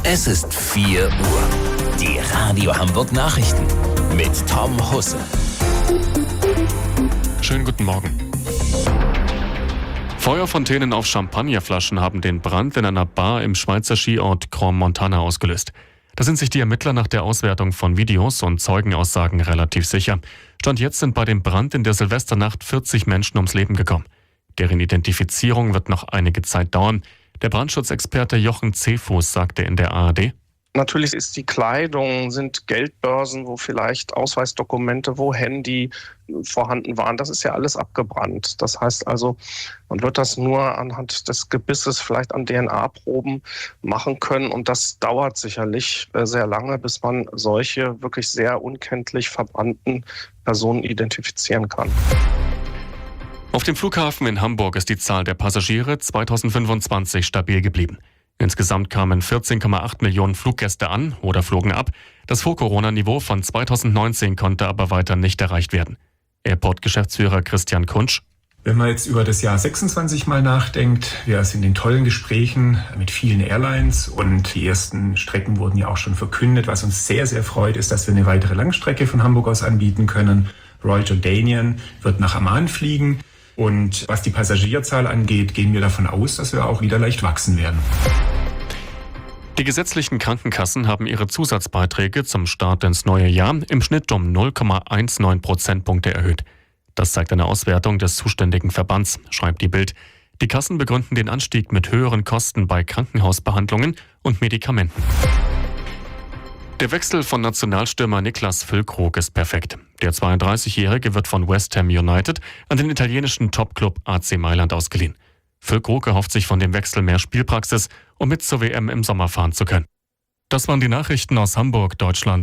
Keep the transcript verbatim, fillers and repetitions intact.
Es ist vier Uhr. Die Radio Hamburg Nachrichten mit Tom Husse. Schönen guten Morgen. Feuerfontänen auf Champagnerflaschen haben den Brand in einer Bar im Schweizer Skiort Crans-Montana ausgelöst. Da sind sich die Ermittler nach der Auswertung von Videos und Zeugenaussagen relativ sicher. Stand jetzt sind bei dem Brand in der Silvesternacht vierzig Menschen ums Leben gekommen. Deren Identifizierung wird noch einige Zeit dauern. Der Brandschutzexperte Jochen Zehfuß sagte in der A R D: Natürlich ist die Kleidung, sind Geldbörsen, wo vielleicht Ausweisdokumente, wo Handy vorhanden waren. Das ist ja alles abgebrannt. Das heißt also, man wird das nur anhand des Gebisses vielleicht an D N A-Proben machen können. Und das dauert sicherlich sehr lange, bis man solche wirklich sehr unkenntlich verbrannten Personen identifizieren kann. Auf dem Flughafen in Hamburg ist die Zahl der Passagiere zweitausendfünfundzwanzig stabil geblieben. Insgesamt kamen vierzehn Komma acht Millionen Fluggäste an oder flogen ab. Das Vor-Corona-Niveau von zweitausendneunzehn konnte aber weiter nicht erreicht werden. Airport-Geschäftsführer Christian Kunsch: Wenn man jetzt über das Jahr sechsundzwanzig mal nachdenkt, wir sind in tollen Gesprächen mit vielen Airlines und die ersten Strecken wurden ja auch schon verkündet. Was uns sehr, sehr freut, ist, dass wir eine weitere Langstrecke von Hamburg aus anbieten können. Royal Jordanian wird nach Amman fliegen. Und was die Passagierzahl angeht, gehen wir davon aus, dass wir auch wieder leicht wachsen werden. Die gesetzlichen Krankenkassen haben ihre Zusatzbeiträge zum Start ins neue Jahr im Schnitt um null Komma neunzehn Prozentpunkte erhöht. Das zeigt eine Auswertung des zuständigen Verbands, schreibt die Bild. Die Kassen begründen den Anstieg mit höheren Kosten bei Krankenhausbehandlungen und Medikamenten. Der Wechsel von Nationalstürmer Niklas Füllkrug ist perfekt. Der zweiunddreißigjährige wird von West Ham United an den italienischen Topclub A C Mailand ausgeliehen. Füllkrug erhofft sich von dem Wechsel mehr Spielpraxis, um mit zur W M im Sommer fahren zu können. Das waren die Nachrichten aus Hamburg, Deutschland.